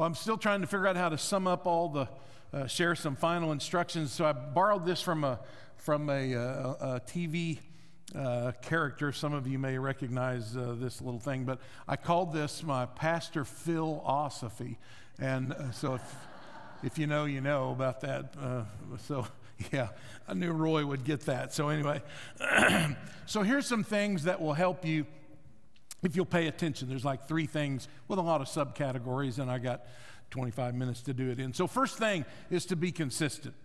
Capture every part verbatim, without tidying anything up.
Well, I'm still trying to figure out how to sum up all the, uh, share some final instructions. So I borrowed this from a from a, a, a T V uh, character. Some of you may recognize uh, this little thing, but I called this my Pastor Philosophy. And uh, so if, if you know, you know about that. Uh, so yeah, I knew Roy would get that. So anyway, so here's some things that will help you if you'll pay attention. There's like three things with a lot of subcategories, and I got twenty-five minutes to do it in. So first thing is to be consistent.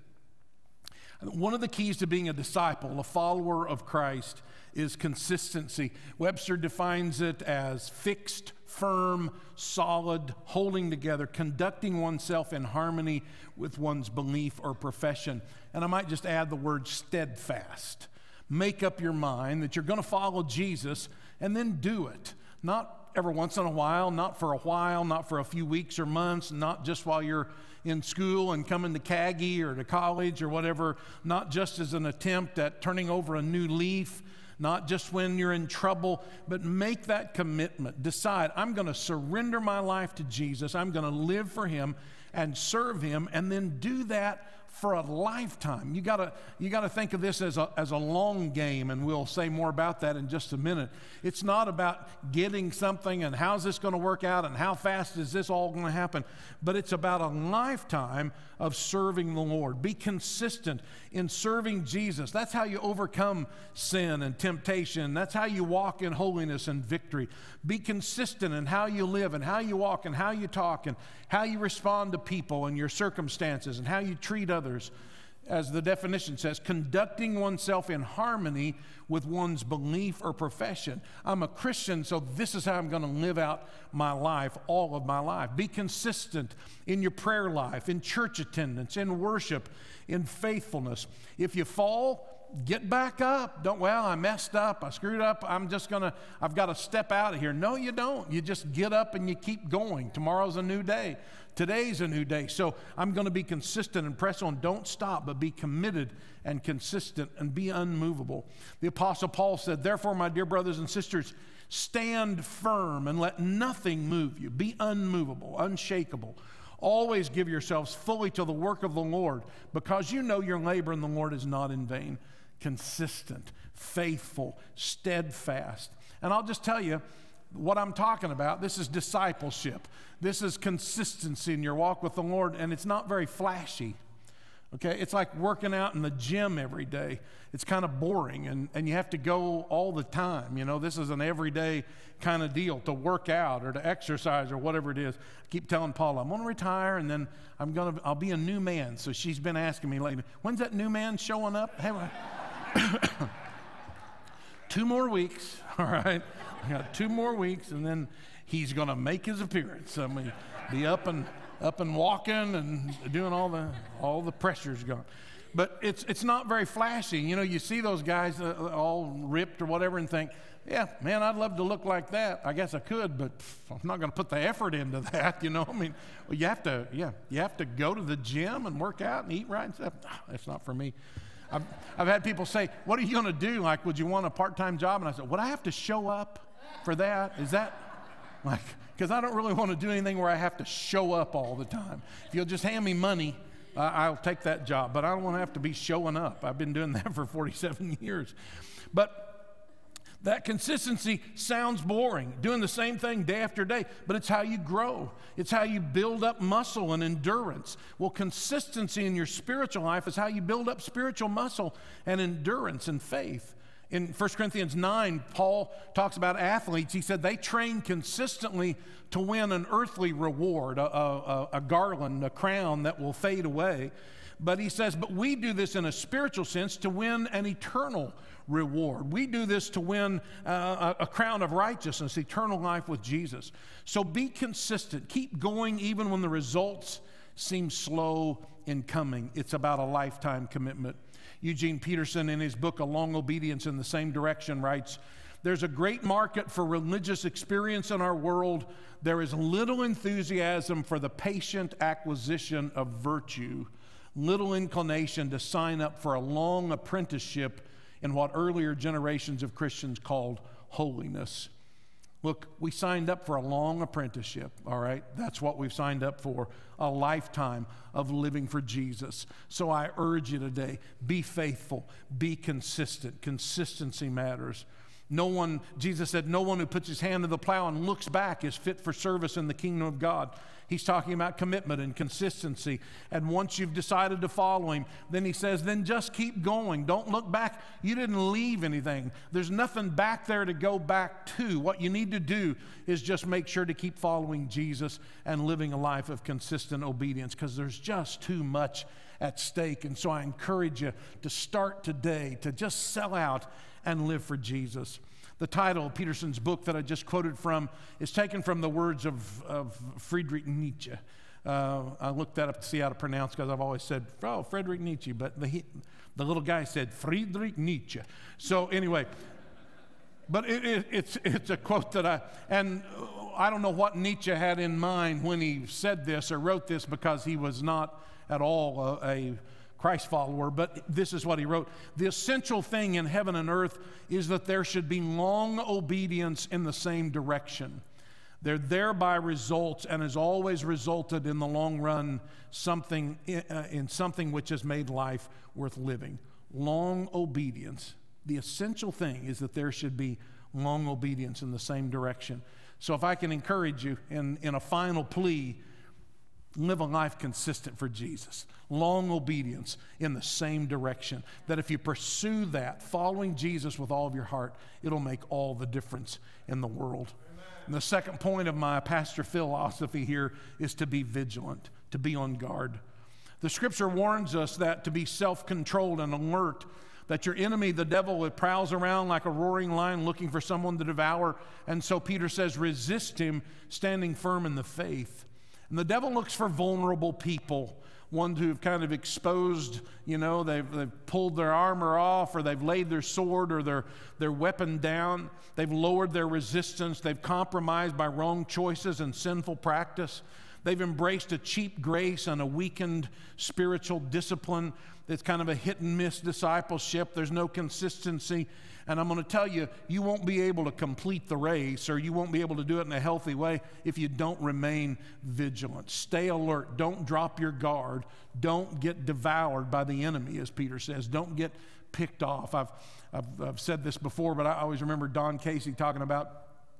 One of the keys to being a disciple, a follower of Christ, is consistency. Webster defines it as fixed, firm, solid, holding together, conducting oneself in harmony with one's belief or profession. And I might just add the word steadfast. Make up your mind that you're going to follow Jesus and then do it. Not every once in a while, not for a while, not for a few weeks or months, not just while you're in school and coming to C A G I or to college or whatever, not just as an attempt at turning over a new leaf, not just when you're in trouble, but make that commitment. Decide, I'm going to surrender my life to Jesus. I'm going to live for him and serve him, and then do that for a lifetime. You gotta, you gotta think of this as a, as a long game, and we'll say more about that in just a minute. It's not about getting something and how's this gonna work out and how fast is this all gonna happen, but it's about a lifetime of serving the Lord. Be consistent in serving Jesus. That's how you overcome sin and temptation. That's how you walk in holiness and victory. Be consistent in how you live and how you walk and how you talk and how you respond to people and your circumstances and how you treat others. As the definition says, conducting oneself in harmony with one's belief or profession. I'm a Christian, so this is how I'm going to live out my life, all of my life. Be consistent in your prayer life, in church attendance, in worship, in faithfulness. If you fall, get back up. Don't, well, I messed up, I screwed up, I'm just going to, I've got to step out of here. No, you don't. You just get up and you keep going. Tomorrow's a new day. Today's a new day. So I'm going to be consistent and press on. Don't stop, but be committed and consistent and be unmovable. The Apostle Paul said, therefore, my dear brothers and sisters, stand firm and let nothing move you. Be unmovable, unshakable. Always give yourselves fully to the work of the Lord, because you know your labor in the Lord is not in vain. Consistent, faithful, steadfast. And I'll just tell you what I'm talking about. This is discipleship. This is consistency in your walk with the Lord, and it's not very flashy. Okay, it's like working out in the gym every day. It's kind of boring, and, and you have to go all the time. You know, this is an everyday kind of deal to work out or to exercise or whatever it is. I keep telling Paula, I'm going to retire, and then I'm going to, I'll be a new man. So she's been asking me lately, when's that new man showing up? Hey, two more weeks, all right? I got two more weeks, and then he's going to make his appearance. I mean, be up and up and walking and doing all the all the pressure's gone. But it's it's not very flashy. You know, you see those guys uh, all ripped or whatever and think, yeah, man, I'd love to look like that. I guess I could, but pff, I'm not going to put the effort into that. You know, I mean, well, you have to, yeah, you have to go to the gym and work out and eat right and stuff. That's not for me. I've, I've had people say, what are you going to do? Like, would you want a part-time job? And I said, would I have to show up for that? Is that like, because I don't really want to do anything where I have to show up all the time. If you'll just hand me money, uh, I'll take that job. But I don't want to have to be showing up. I've been doing that for forty-seven years. But that consistency sounds boring, doing the same thing day after day, but it's how you grow. It's how you build up muscle and endurance. Well, consistency in your spiritual life is how you build up spiritual muscle and endurance and faith. In First Corinthians nine, Paul talks about athletes. He said they train consistently to win an earthly reward, a, a, a garland, a crown that will fade away. But he says, but we do this in a spiritual sense to win an eternal reward. We do this to win uh, a, a crown of righteousness, eternal life with Jesus. So be consistent. Keep going even when the results seem slow in coming. It's about a lifetime commitment. Eugene Peterson, in his book, A Long Obedience in the Same Direction, writes, there's a great market for religious experience in our world. There is little enthusiasm for the patient acquisition of virtue, little inclination to sign up for a long apprenticeship in what earlier generations of Christians called holiness. Look, we signed up for a long apprenticeship, all right? That's what we've signed up for, a lifetime of living for Jesus. So I urge you today, be faithful, be consistent. Consistency matters. No one, Jesus said, no one who puts his hand to the plow and looks back is fit for service in the kingdom of God. He's talking about commitment and consistency. And once you've decided to follow him, then he says, then just keep going. Don't look back. You didn't leave anything. There's nothing back there to go back to. What you need to do is just make sure to keep following Jesus and living a life of consistent obedience, because there's just too much at stake. And so I encourage you to start today to just sell out and live for Jesus. The title of Peterson's book that I just quoted from is taken from the words of, of Friedrich Nietzsche. Uh, I looked that up to see how to pronounce, because I've always said, oh, Friedrich Nietzsche, but the, the little guy said Friedrich Nietzsche. So anyway, but it, it, it's, it's a quote that I, and I don't know what Nietzsche had in mind when he said this or wrote this, because he was not at all a, a Christ follower, but this is what he wrote. The essential thing in heaven and earth is that there should be long obedience in the same direction. There thereby results, and has always resulted in the long run, something in, uh, in something which has made life worth living. Long obedience. The essential thing is that there should be long obedience in the same direction. So if I can encourage you in, in a final plea, live a life consistent for Jesus. Long obedience in the same direction. That if you pursue that, following Jesus with all of your heart, it'll make all the difference in the world. Amen. And the second point of my pastor philosophy here is to be vigilant, to be on guard. The scripture warns us that to be self-controlled and alert, that your enemy, the devil, it prowls around like a roaring lion looking for someone to devour. And so Peter says, resist him, standing firm in the faith. And the devil looks for vulnerable people, ones who've kind of exposed, you know, they've, they've pulled their armor off, or they've laid their sword or their, their weapon down. They've lowered their resistance. They've compromised by wrong choices and sinful practice. They've embraced a cheap grace and a weakened spiritual discipline. It's kind of a hit and miss discipleship. There's no consistency. And I'm going to tell you, you won't be able to complete the race, or you won't be able to do it in a healthy way if you don't remain vigilant. Stay alert. Don't drop your guard. Don't get devoured by the enemy, as Peter says. Don't get picked off. I've, I've, I've said this before, but I always remember Don Casey talking about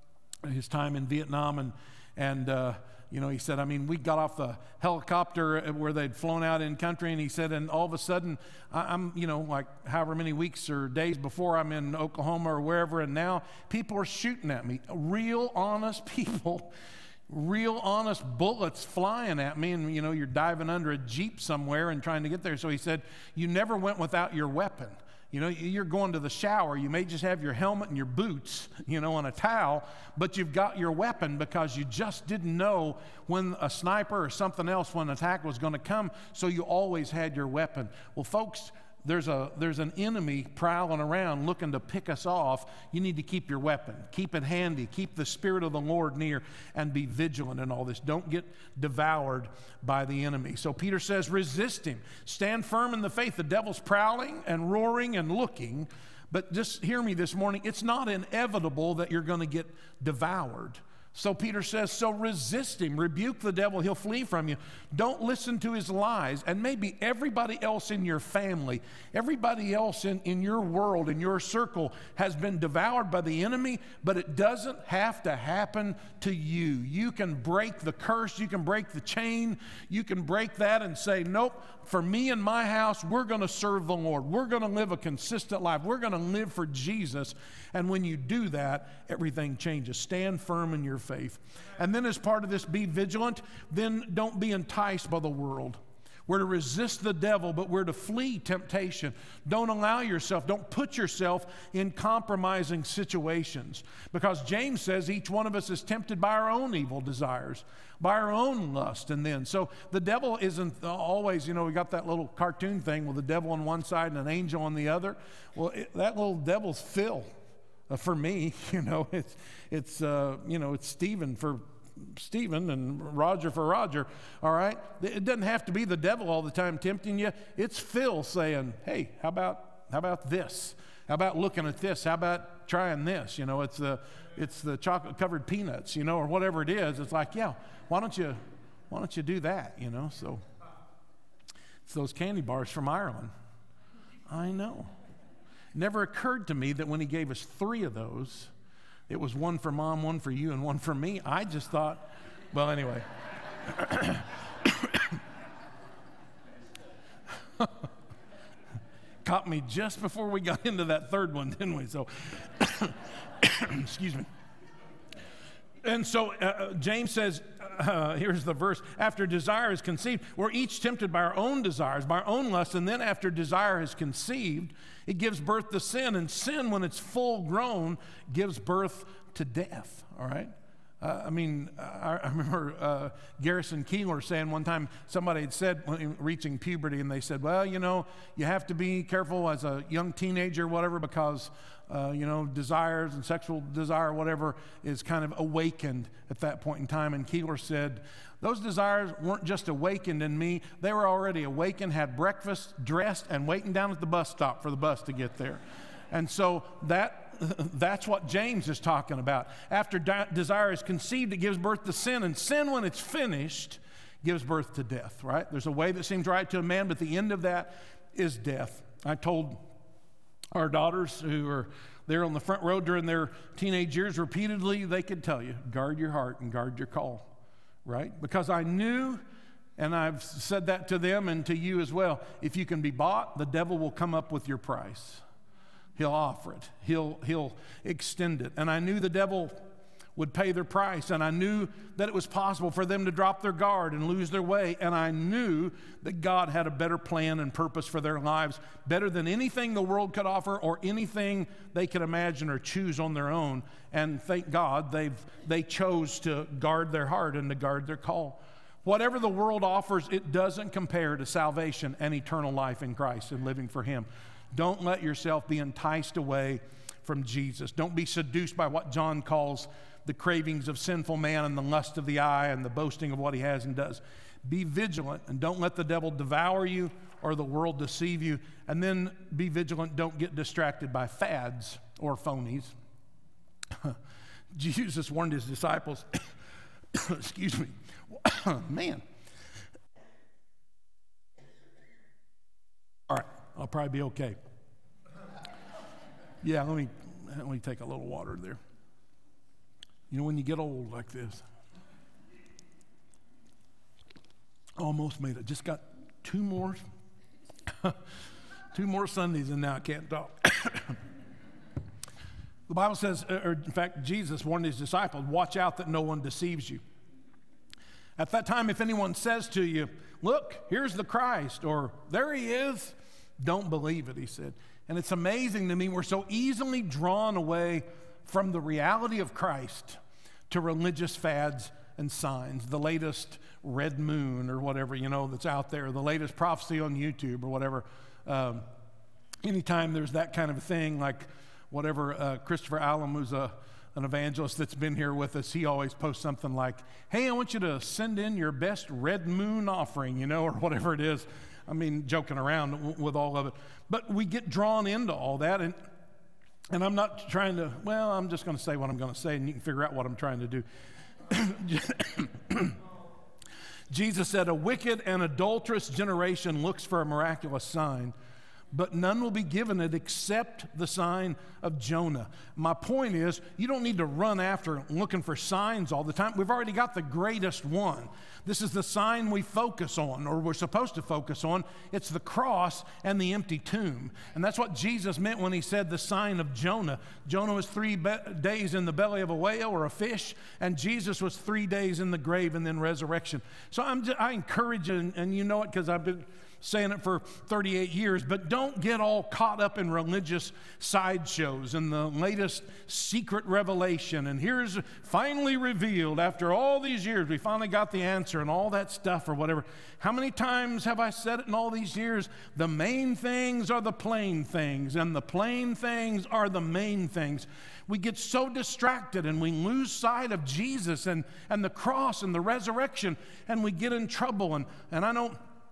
his time in Vietnam, and, and uh, you know, he said, I mean, we got off the helicopter where they'd flown out in country, and he said, and all of a sudden, I'm, you know, like however many weeks or days before, I'm in Oklahoma or wherever, and now people are shooting at me. Real honest people, real honest bullets flying at me, and, you know, you're diving under a Jeep somewhere and trying to get there. So he said, you never went without your weapon. You know, you're going to the shower. You may just have your helmet and your boots, you know, and a towel, but you've got your weapon because you just didn't know when a sniper or something else, when an attack was going to come, so you always had your weapon. Well, folks, there's a there's an enemy prowling around looking to pick us off. You need to keep your weapon. Keep it handy. Keep the Spirit of the Lord near, and be vigilant in all this. Don't get devoured by the enemy. So Peter says, resist him. Stand firm in the faith. The devil's prowling and roaring and looking, but just hear me this morning. It's not inevitable that you're going to get devoured. So Peter says, so resist him, rebuke the devil, he'll flee from you. Don't listen to his lies. And maybe everybody else in your family, everybody else in, in your world, in your circle, has been devoured by the enemy, but it doesn't have to happen to you. You can break the curse, you can break the chain, you can break that and say, nope, for me and my house, we're going to serve the Lord. We're going to live a consistent life. We're going to live for Jesus. And when you do that, everything changes. Stand firm in your faith. And then as part of this, be vigilant. Then don't be enticed by the world. We're to resist the devil, but we're to flee temptation. Don't allow yourself, don't put yourself in compromising situations. Because James says each one of us is tempted by our own evil desires, by our own lust. And then, so the devil isn't always, you know, we got that little cartoon thing with the devil on one side and an angel on the other. Well, it, that little devil's Phil. Uh, for me, you know, it's, it's uh, you know, it's Stephen for Stephen and Roger for Roger, all right? It doesn't have to be the devil all the time tempting you. It's Phil saying, hey, how about, how about this? How about looking at this? How about trying this, you know, it's the, it's the chocolate-covered peanuts, you know, or whatever it is. It's like, yeah, why don't you, why don't you do that, you know? So it's those candy bars from Ireland. I know. Never occurred to me that when he gave us three of those, it was one for Mom, one for you, and one for me. I just thought, well, anyway. Caught me just before we got into that third one, didn't we? So, excuse me. And so uh, James says, uh, here's the verse, after desire is conceived, we're each tempted by our own desires, by our own lust, and then after desire is conceived, it gives birth to sin, and sin, when it's full grown, gives birth to death, all right? Uh, I mean, I, I remember uh, Garrison Keillor saying one time, somebody had said, when reaching puberty, and they said, well, you know, you have to be careful as a young teenager, whatever, because, uh, you know, desires and sexual desire, whatever, is kind of awakened at that point in time. And Keillor said, those desires weren't just awakened in me, they were already awakened, had breakfast, dressed, and waiting down at the bus stop for the bus to get there. And so that that's what James is talking about. After di- desire is conceived, it gives birth to sin, and sin, when it's finished, gives birth to death, right? There's a way that seems right to a man, but the end of that is death. I told our daughters who are there on the front row during their teenage years repeatedly, they could tell you, guard your heart and guard your call, right? Because I knew, and I've said that to them and to you as well, if you can be bought, the devil will come up with your price. He'll offer it. He'll, he'll extend it. And I knew the devil would pay their price, and I knew that it was possible for them to drop their guard and lose their way, and I knew that God had a better plan and purpose for their lives, better than anything the world could offer or anything they could imagine or choose on their own. And thank God they've, they chose to guard their heart and to guard their call. Whatever the world offers, it doesn't compare to salvation and eternal life in Christ and living for Him. Don't let yourself be enticed away from Jesus. Don't be seduced by what John calls the cravings of sinful man and the lust of the eye and the boasting of what he has and does. Be vigilant, and don't let the devil devour you or the world deceive you. And then be vigilant. Don't get distracted by fads or phonies. Jesus warned his disciples, excuse me, man. All right. I'll probably be okay. Yeah, let me, let me take a little water there. You know, when you get old like this, almost made it. Just got two more, two more Sundays, and now I can't talk. The Bible says, or in fact, Jesus warned his disciples, watch out that no one deceives you. At that time, if anyone says to you, look, here's the Christ, or there he is, don't believe it, he said. And it's amazing to me, we're so easily drawn away from the reality of Christ to religious fads and signs, the latest red moon or whatever, you know, that's out there, the latest prophecy on YouTube or whatever. Um, anytime there's that kind of a thing, like whatever, uh, Christopher Allen, who's a, an evangelist that's been here with us, he always posts something like, hey, I want you to send in your best red moon offering, you know, or whatever it is. I mean, joking around w- with all of it. But we get drawn into all that, and and I'm not trying to, well, I'm just going to say what I'm going to say, and you can figure out what I'm trying to do. Jesus said, a wicked and adulterous generation looks for a miraculous sign, but none will be given it except the sign of Jonah. My point is, you don't need to run after looking for signs all the time. We've already got the greatest one. This is the sign we focus on, or we're supposed to focus on. It's the cross and the empty tomb. And that's what Jesus meant when he said the sign of Jonah. Jonah was three be- days in the belly of a whale or a fish, and Jesus was three days in the grave and then resurrection. So I'm just, I encourage you, and, and you know it because I've been saying it for thirty-eight years, but don't get all caught up in religious sideshows and the latest secret revelation. And here's finally revealed after all these years, we finally got the answer and all that stuff or whatever. How many times have I said it in all these years? The main things are the plain things, and the plain things are the main things. We get so distracted and we lose sight of Jesus and, and the cross and the resurrection, and we get in trouble. And, and I don't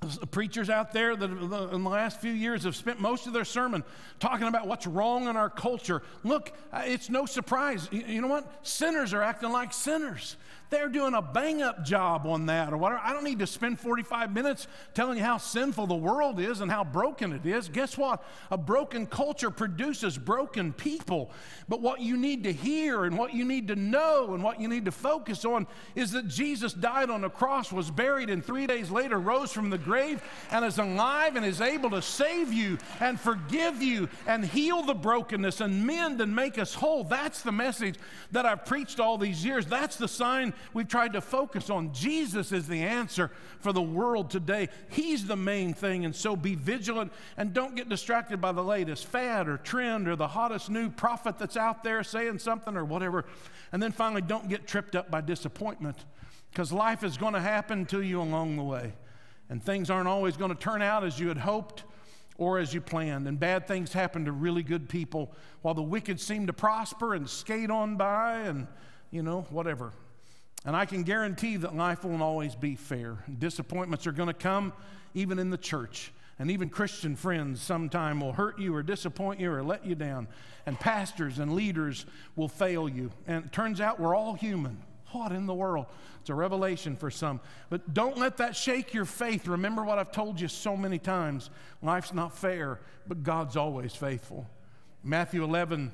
preachers out there that in the last few years have spent most of their sermon talking about what's wrong in our culture. Look, it's no surprise. You know what? Sinners are acting like sinners. They're doing a bang-up job on that or whatever. I don't need to spend forty-five minutes telling you how sinful the world is and how broken it is. Guess what? A broken culture produces broken people. But what you need to hear and what you need to know and what you need to focus on is that Jesus died on the cross, was buried, and three days later rose from the grave and is alive and is able to save you and forgive you and heal the brokenness and mend and make us whole. That's the message that I've preached all these years. That's the sign we've tried to focus on. Jesus is the answer for the world today. He's the main thing, and so be vigilant and don't get distracted by the latest fad or trend or the hottest new prophet that's out there saying something or whatever. And then finally, don't get tripped up by disappointment, because life is going to happen to you along the way, and things aren't always going to turn out as you had hoped or as you planned, and bad things happen to really good people while the wicked seem to prosper and skate on by and, you know, whatever. And I can guarantee that life won't always be fair. Disappointments are going to come even in the church. And even Christian friends sometime will hurt you or disappoint you or let you down. And pastors and leaders will fail you. And it turns out we're all human. What in the world? It's a revelation for some. But don't let that shake your faith. Remember what I've told you so many times. Life's not fair, but God's always faithful. Matthew eleven,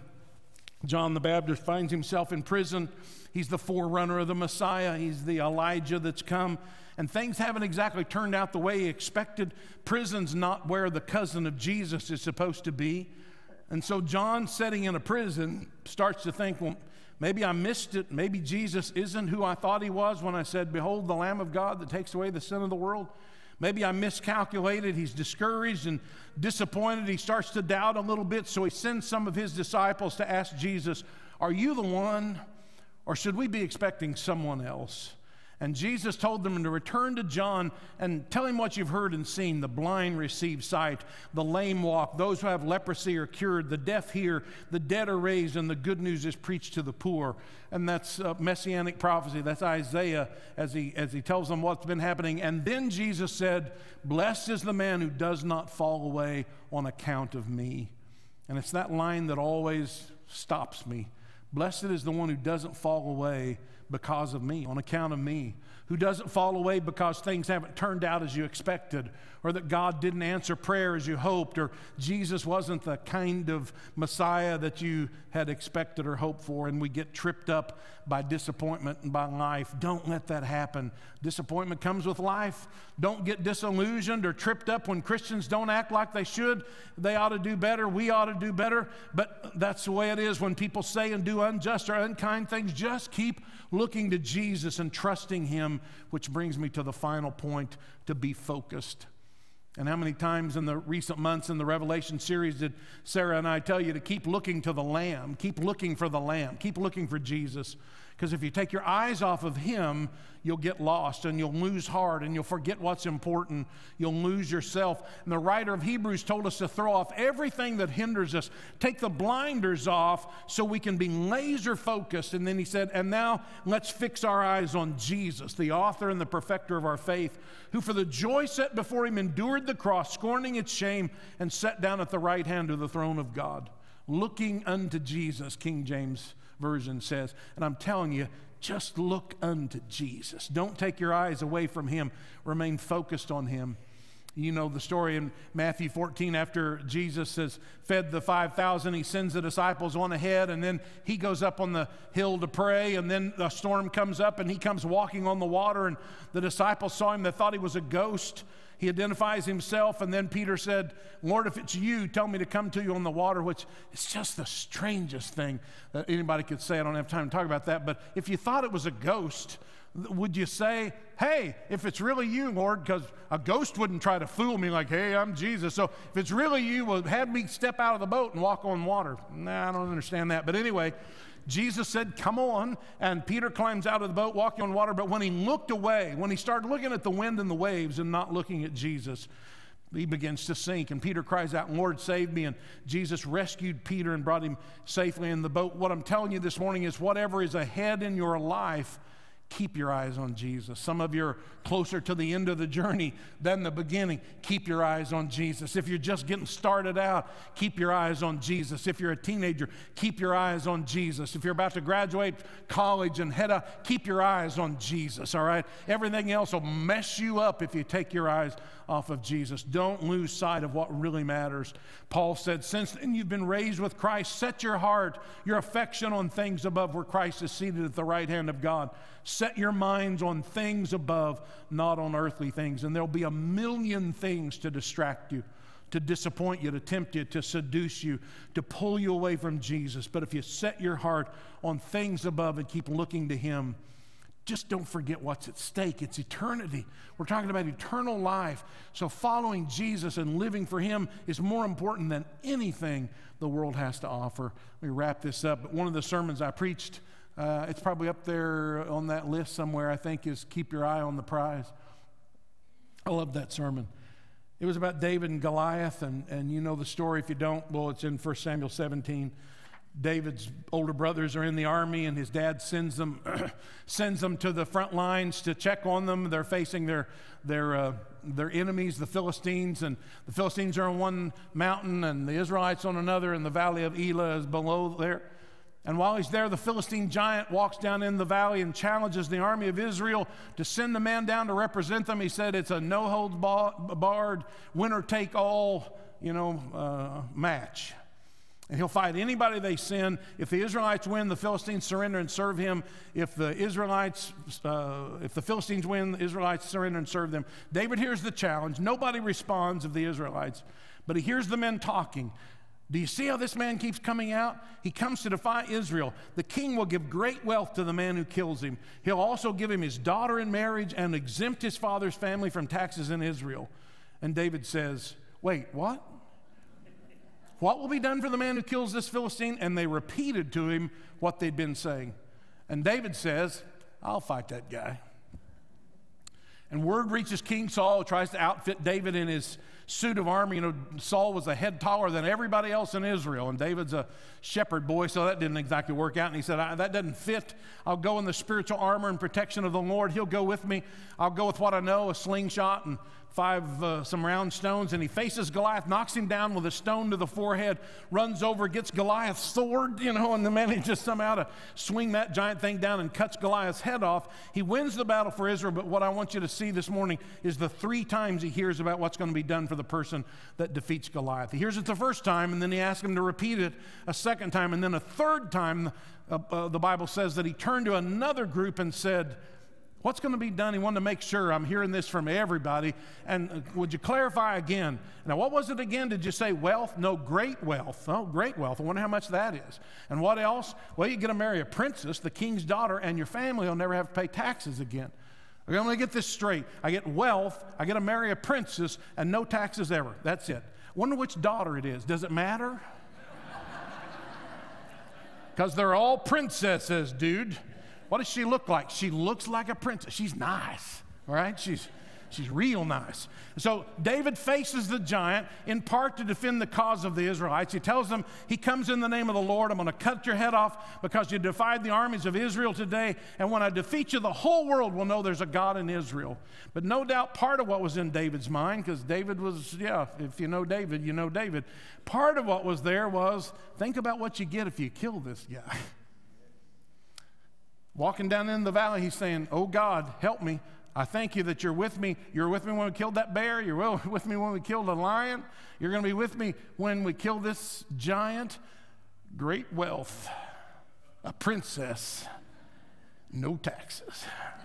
John the Baptist finds himself in prison. He's the forerunner of the Messiah. He's the Elijah that's come. And things haven't exactly turned out the way he expected. Prison's not where the cousin of Jesus is supposed to be. And so John, sitting in a prison, starts to think, well, maybe I missed it. Maybe Jesus isn't who I thought he was when I said, behold, the Lamb of God that takes away the sin of the world. Maybe I miscalculated. He's discouraged and disappointed. He starts to doubt a little bit. So he sends some of his disciples to ask Jesus, are you the one? Or should we be expecting someone else? And Jesus told them to return to John and tell him what you've heard and seen. The blind receive sight, the lame walk, those who have leprosy are cured, the deaf hear, the dead are raised, and the good news is preached to the poor. And that's uh, messianic prophecy. That's Isaiah as he, as he tells them what's been happening. And then Jesus said, blessed is the man who does not fall away on account of me. And it's that line that always stops me. Blessed is the one who doesn't fall away because of me, on account of me, who doesn't fall away because things haven't turned out as you expected, or that God didn't answer prayer as you hoped, or Jesus wasn't the kind of Messiah that you had expected or hoped for, and we get tripped up by disappointment and by life. Don't let that happen. Disappointment comes with life. Don't get disillusioned or tripped up when Christians don't act like they should. They ought to do better. We ought to do better. But that's the way it is when people say and do unjust or unkind things. Just keep looking to Jesus and trusting him, which brings me to the final point, to be focused. And how many times in the recent months in the Revelation series did Sarah and I tell you to keep looking to the Lamb, keep looking for the Lamb, keep looking for Jesus? Because if you take your eyes off of him, you'll get lost and you'll lose heart and you'll forget what's important. You'll lose yourself. And the writer of Hebrews told us to throw off everything that hinders us. Take the blinders off so we can be laser focused. And then he said, and now let's fix our eyes on Jesus, the author and the perfecter of our faith, who for the joy set before him endured the cross, scorning its shame, and sat down at the right hand of the throne of God. Looking unto Jesus, King James Version says. And I'm telling you, just look unto Jesus. Don't take your eyes away from him. Remain focused on him. You know the story in Matthew fourteen, after Jesus has fed the five thousand, he sends the disciples on ahead, and then he goes up on the hill to pray, and then a storm comes up, and he comes walking on the water, and the disciples saw him. They thought he was a ghost. He identifies himself, and then Peter said, Lord, if it's you, tell me to come to you on the water, which is just the strangest thing that anybody could say. I don't have time to talk about that, but if you thought it was a ghost, would you say, hey, if it's really you, Lord, because a ghost wouldn't try to fool me like, hey, I'm Jesus. So if it's really you, well, have me step out of the boat and walk on water. Nah, I don't understand that. But anyway, Jesus said, come on, and Peter climbs out of the boat walking on water. But when he looked away, when he started looking at the wind and the waves and not looking at Jesus, he begins to sink. And Peter cries out, Lord, save me. And Jesus rescued Peter and brought him safely in the boat. What I'm telling you this morning is whatever is ahead in your life, Keep your eyes on Jesus. Some of you are closer to the end of the journey than the beginning. Keep your eyes on Jesus. If you're just getting started out, keep your eyes on Jesus. If you're a teenager, keep your eyes on Jesus. If you're about to graduate college and head out, keep your eyes on Jesus, all right? Everything else will mess you up if you take your eyes off of Jesus. Don't lose sight of what really matters. Paul said, since then you've been raised with Christ, set your heart, your affection on things above where Christ is seated at the right hand of God. Set your minds on things above, not on earthly things. And there'll be a million things to distract you, to disappoint you, to tempt you, to seduce you, to pull you away from Jesus. But if you set your heart on things above and keep looking to Him, just don't forget what's at stake. It's eternity. We're talking about eternal life. So following Jesus and living for Him is more important than anything the world has to offer. Let me wrap this up. But one of the sermons I preached, uh, it's probably up there on that list somewhere, I think, is Keep Your Eye on the Prize. I love that sermon. It was about David and Goliath, and, and you know the story. If you don't, well, it's in First Samuel seventeen. David's older brothers are in the army, and his dad sends them sends them to the front lines to check on them. They're facing their their uh, their enemies, the Philistines, and the Philistines are on one mountain, and the Israelites on another, and the valley of Elah is below there. And while he's there, the Philistine giant walks down in the valley and challenges the army of Israel to send the man down to represent them. He said it's a no-holds-barred, winner-take-all, you know, uh, match. And he'll fight anybody they send. If the Israelites win, the Philistines surrender and serve him. If the Israelites, uh, if the Philistines win, the Israelites surrender and serve them. David hears the challenge. Nobody responds of the Israelites, but he hears the men talking. Do you see how this man keeps coming out? He comes to defy Israel. The king will give great wealth to the man who kills him. He'll also give him his daughter in marriage and exempt his father's family from taxes in Israel. And David says, wait, what? What will be done for the man who kills this Philistine? And they repeated to him what they'd been saying. And David says, I'll fight that guy. And word reaches King Saul, who tries to outfit David in his suit of armor. You know, Saul was a head taller than everybody else in Israel, and David's a shepherd boy, so that didn't exactly work out. And he said, that doesn't fit. I'll go in the spiritual armor and protection of the Lord. He'll go with me. I'll go with what I know, a slingshot and five, uh, some round stones. And he faces Goliath, knocks him down with a stone to the forehead, runs over, gets Goliath's sword, you know, and the man just somehow to swing that giant thing down and cuts Goliath's head off. He wins the battle for Israel, but what I want you to see this morning is the three times he hears about what's going to be done for the person that defeats Goliath. He hears it the first time, and then he asks him to repeat it a second time, and then a third time, uh, uh, the Bible says that he turned to another group and said, what's going to be done? He wanted to make sure I'm hearing this from everybody. And uh, would you clarify again? Now, what was it again? Did you say wealth? No, great wealth. Oh, great wealth. I wonder how much that is. And what else? Well, you get to marry a princess, the king's daughter, and your family will never have to pay taxes again. Okay, I'm going to get this straight. I get wealth, I get to marry a princess, and no taxes ever. That's it. Wonder which daughter it is. Does it matter? Because they're all princesses, dude. What does she look like? She looks like a princess. She's nice, all right? She's, she's real nice. So David faces the giant in part to defend the cause of the Israelites. He tells them, he comes in the name of the Lord. I'm going to cut your head off because you defied the armies of Israel today. And when I defeat you, the whole world will know there's a God in Israel. But no doubt part of what was in David's mind, because David was, yeah, if you know David, you know David. Part of what was there was, think about what you get if you kill this guy. Walking down in the valley, he's saying, oh God, help me. I thank you that you're with me. You were with me when we killed that bear. You're with me when we killed a lion. You're going to be with me when we kill this giant. Great wealth, a princess, no taxes.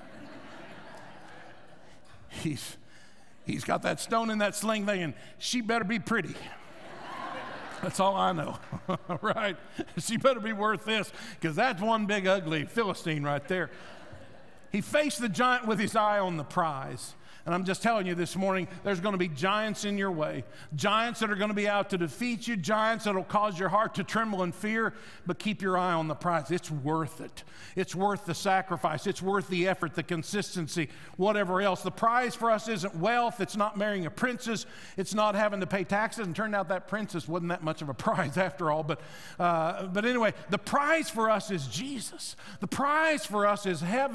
he's, he's got that stone in that sling thing, and she better be pretty. That's all I know, right? She better be worth this, because that's one big ugly Philistine right there. He faced the giant with his eye on the prize. And I'm just telling you this morning, there's going to be giants in your way. Giants that are going to be out to defeat you. Giants that will cause your heart to tremble in fear. But keep your eye on the prize. It's worth it. It's worth the sacrifice. It's worth the effort, the consistency, whatever else. The prize for us isn't wealth. It's not marrying a princess. It's not having to pay taxes. And turned out that princess wasn't that much of a prize after all. But, uh, but anyway, the prize for us is Jesus. The prize for us is heaven and eternity.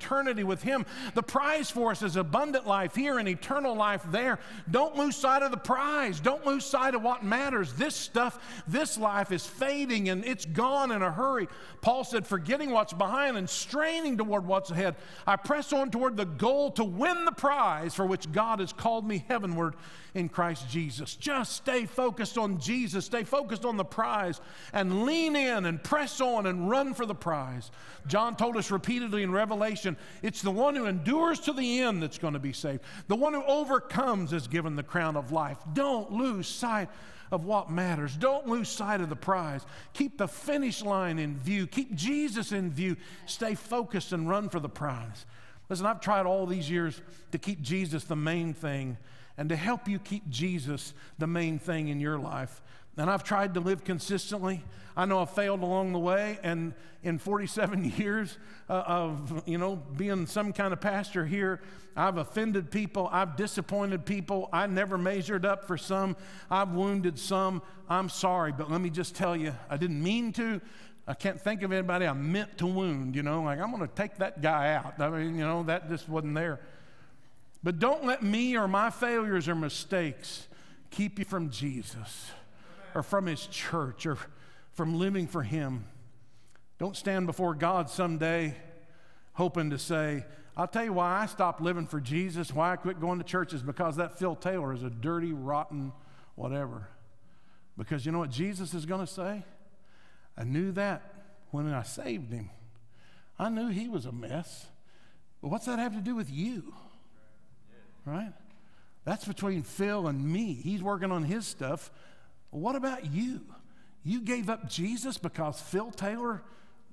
eternity with Him. The prize for us is abundant life here and eternal life there. Don't lose sight of the prize. Don't lose sight of what matters. This stuff, this life is fading and it's gone in a hurry. Paul said, forgetting what's behind and straining toward what's ahead, I press on toward the goal to win the prize for which God has called me heavenward in Christ Jesus. Just stay focused on Jesus. Stay focused on the prize and lean in and press on and run for the prize. John told us repeatedly in Revelation, it's the one who endures to the end that's going to be saved. The one who overcomes is given the crown of life. Don't lose sight of what matters. Don't lose sight of the prize. Keep the finish line in view. Keep Jesus in view. Stay focused and run for the prize. Listen, I've tried all these years to keep Jesus the main thing and to help you keep Jesus the main thing in your life. And I've tried to live consistently. I know I've failed along the way, and in forty-seven years uh, of, you know, being some kind of pastor here, I've offended people, I've disappointed people, I never measured up for some, I've wounded some. I'm sorry, but let me just tell you, I didn't mean to. I can't think of anybody I meant to wound, you know, like I'm going to take that guy out. I mean, you know, that just wasn't there. But don't let me or my failures or mistakes keep you from Jesus or from His church or from living for Him. Don't stand before God someday hoping to say, I'll tell you why I stopped living for Jesus, why I quit going to church is because that Phil Taylor is a dirty, rotten, whatever. Because you know what Jesus is going to say? I knew that when I saved him. I knew he was a mess. But what's that have to do with you? Right? That's between Phil and me. He's working on his stuff. What about you? You gave up Jesus because Phil Taylor?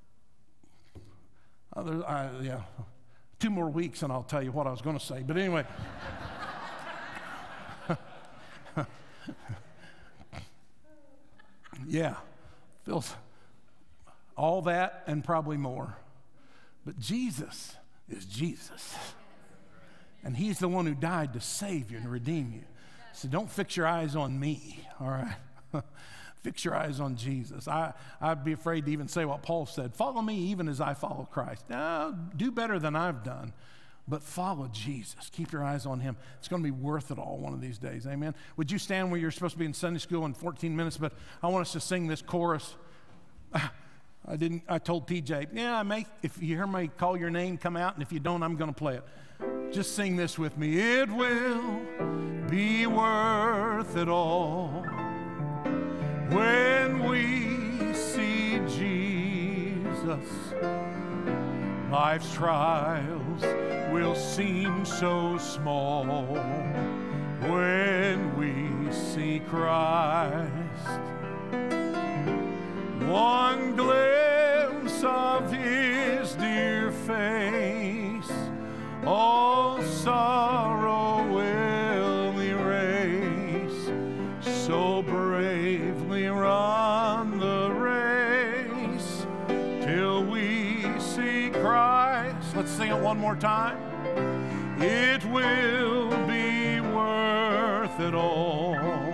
Uh, I, yeah, two more weeks and I'll tell you what I was going to say. But anyway. Yeah, Phil's all that and probably more. But Jesus is Jesus. And He's the one who died to save you and redeem you. So don't fix your eyes on me, all right? Fix your eyes on Jesus. I, I'd be afraid to even say what Paul said. Follow me even as I follow Christ. Now, do better than I've done, but follow Jesus. Keep your eyes on Him. It's going to be worth it all one of these days, amen? Would you stand where you're supposed to be in Sunday school in fourteen minutes, but I want us to sing this chorus. I didn't, I told T J, yeah, I may, if you hear me call your name, come out, and if you don't, I'm going to play it. Just sing this with me. It will be worth it all when we see Jesus. Life's trials will seem so small when we see Christ. One glimpse of His dear face, all sorrow will erase. So bravely run the race till we see Christ. Let's sing it one more time. It will be worth it all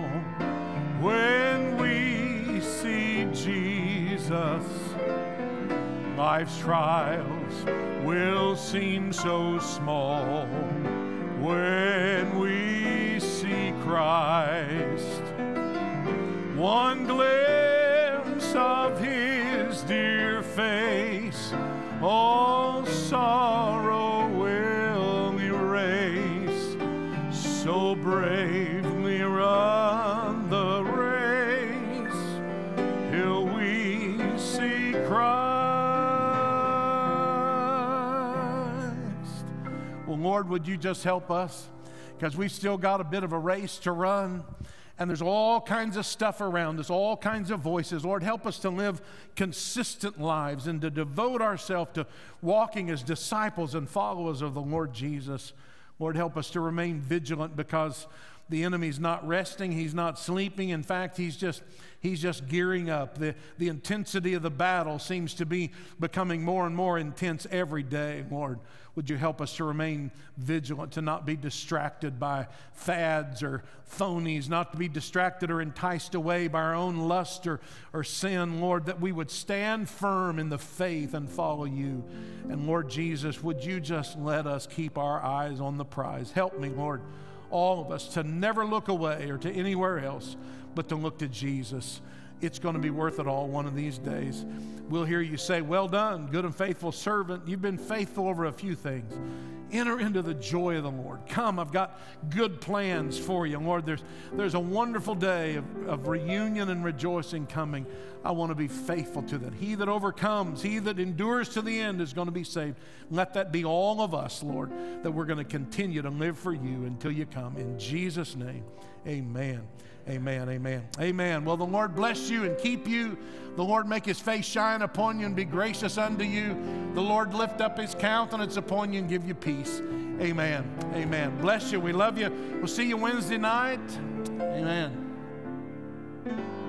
when we see Jesus. Life's trials will seem so small when we see Christ. One glimpse of His dear face, all sorrow will erase. So bravely run the race till we see Christ. Well, Lord, would you just help us? Because we've still got a bit of a race to run. And there's all kinds of stuff around us, all kinds of voices. Lord, help us to live consistent lives and to devote ourselves to walking as disciples and followers of the Lord Jesus. Lord, help us to remain vigilant because the enemy's not resting. He's not sleeping. In fact, he's just he's just gearing up. The, the intensity of the battle seems to be becoming more and more intense every day. Lord, would you help us to remain vigilant, to not be distracted by fads or phonies, not to be distracted or enticed away by our own lust or, or sin, Lord, that we would stand firm in the faith and follow you. And Lord Jesus, would you just let us keep our eyes on the prize? Help me, Lord, all of us, to never look away or to anywhere else, but to look to Jesus. It's going to be worth it all one of these days. We'll hear you say, well done, good and faithful servant. You've been faithful over a few things. Enter into the joy of the Lord. Come, I've got good plans for you. Lord, there's, there's a wonderful day of, of reunion and rejoicing coming. I want to be faithful to that. He that overcomes, he that endures to the end is going to be saved. Let that be all of us, Lord, that we're going to continue to live for you until you come. In Jesus' name, amen. Amen, amen, amen. Well, the Lord bless you and keep you. The Lord make his face shine upon you and be gracious unto you. The Lord lift up his countenance upon you and give you peace. Amen, amen. Bless you. We love you. We'll see you Wednesday night. Amen.